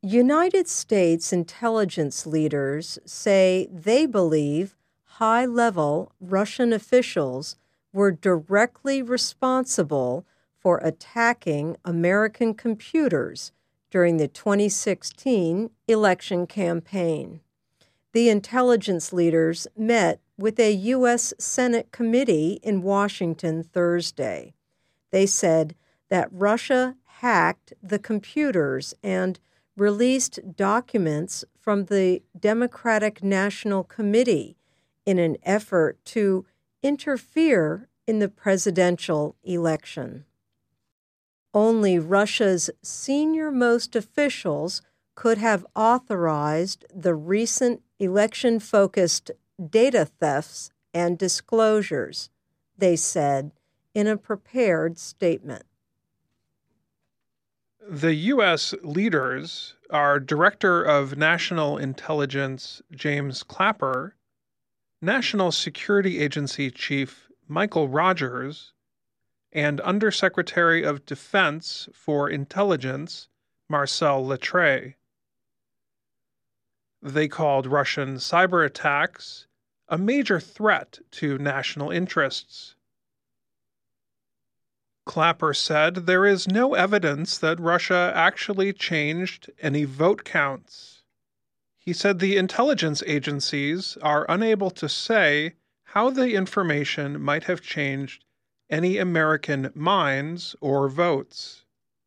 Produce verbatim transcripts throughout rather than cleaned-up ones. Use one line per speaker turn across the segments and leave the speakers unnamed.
United States intelligence leaders say they believe high-level Russian officials were directly responsible for attacking American computers during the twenty sixteen election campaign. The intelligence leaders met with a U S Senate committee in Washington Thursday. They said that Russia hacked the computers and released documents from the Democratic National Committee in an effort to interfere in the presidential election. Only Russia's senior-most officials could have authorized the recent election-focused data thefts and disclosures, they said in a prepared statement.
The U S leaders are Director of National Intelligence James Clapper, National Security Agency Chief Michael Rogers, and Undersecretary of Defense for Intelligence Marcel Letray. They called Russian cyber attacks a major threat to national interests. Clapper said there is no evidence that Russia actually changed any vote counts. He said the intelligence agencies are unable to say how the information might have changed any American minds or votes.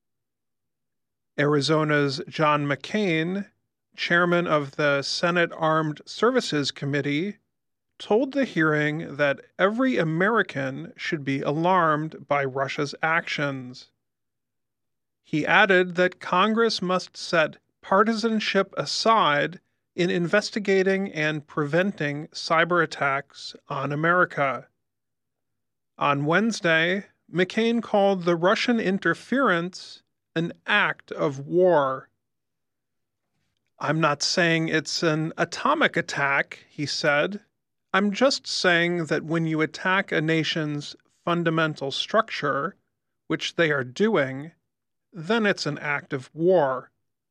Arizona's John McCain, chairman of the Senate Armed Services Committee, told the hearing that every American should be alarmed by Russia's actions. He added that Congress must set partisanship aside in investigating and preventing cyber attacks on America. On Wednesday, McCain called the Russian interference an act of war. "I'm not saying it's an atomic attack," he said. "I'm just saying that when you attack a nation's fundamental structure, which they are doing, then it's an act of war."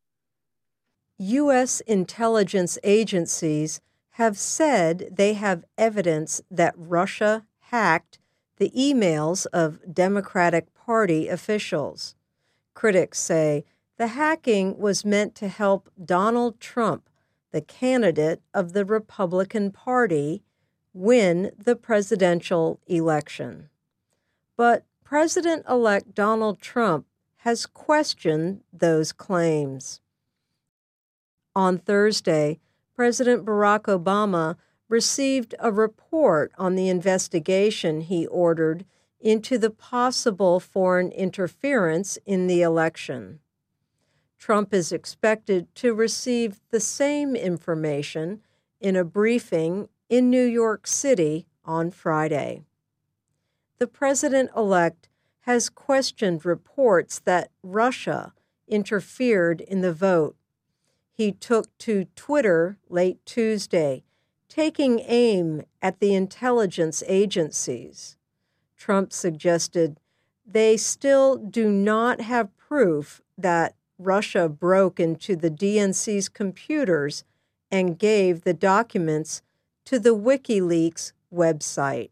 U S intelligence agencies have said they have evidence that Russia hacked the emails of Democratic Party officials. Critics say the hacking was meant to help Donald Trump, the candidate of the Republican Party, win the presidential election. But President-elect Donald Trump has questioned those claims. On Thursday, President Barack Obama received a report on the investigation he ordered into the possible foreign interference in the election. Trump is expected to receive the same information in a briefing in New York City on Friday. The president-elect has questioned reports that Russia interfered in the vote. He took to Twitter late Tuesday, taking aim at the intelligence agencies. Trump suggested they still do not have proof that Russia broke into the D N C's computers and gave the documents to the WikiLeaks website.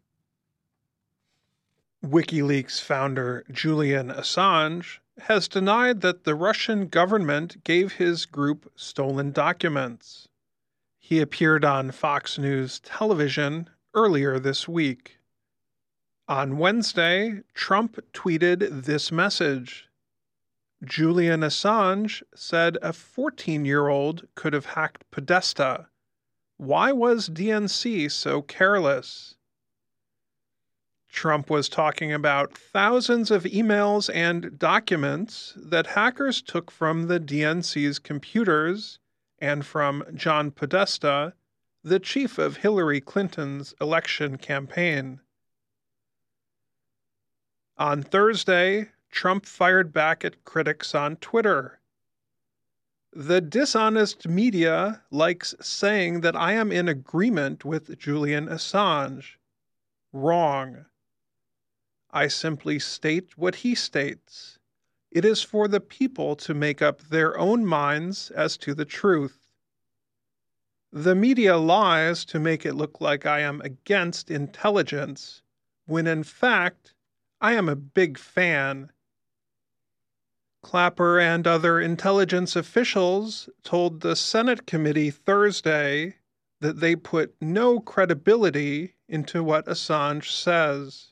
WikiLeaks founder Julian Assange has denied that the Russian government gave his group stolen documents. He appeared on Fox News television earlier this week. On Wednesday, Trump tweeted this message. Julian Assange said a fourteen-year-old could have hacked Podesta. Why was D N C so careless? Trump was talking about thousands of emails and documents that hackers took from the D N C's computers and from John Podesta, the chief of Hillary Clinton's election campaign. On Thursday, Trump fired back at critics on Twitter. The dishonest media likes saying that I am in agreement with Julian Assange. Wrong. I simply state what he states. It is for the people to make up their own minds as to the truth. The media lies to make it look like I am against intelligence, when in fact, I am a big fan. Clapper and other intelligence officials told the Senate committee Thursday that they put no credibility into what Assange says.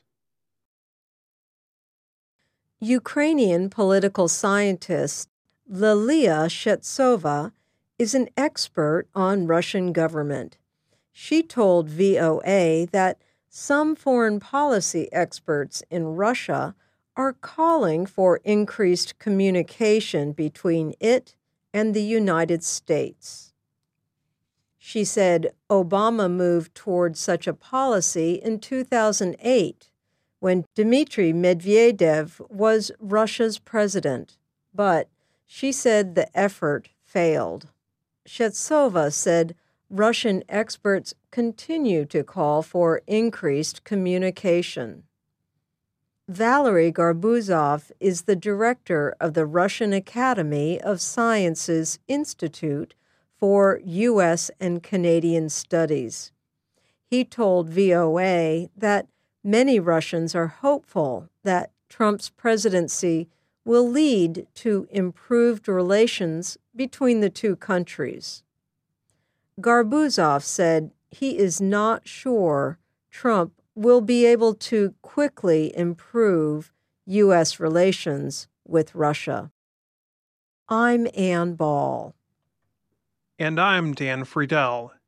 Ukrainian political scientist Lilia Shetsova is an expert on Russian government. She told V O A that some foreign policy experts in Russia are calling for increased communication between it and the United States. She said Obama moved toward such a policy in two thousand eight when Dmitry Medvedev was Russia's president, but she said the effort failed. Shetsova said Russian experts continue to call for increased communication. Valery Garbuzov is the director of the Russian Academy of Sciences Institute for U S and Canadian Studies. He told V O A that many Russians are hopeful that Trump's presidency will lead to improved relations between the two countries. Garbuzov said he is not sure Trump will be able to quickly improve U S relations with Russia. I'm Ann Ball.
And I'm Dan Friedel.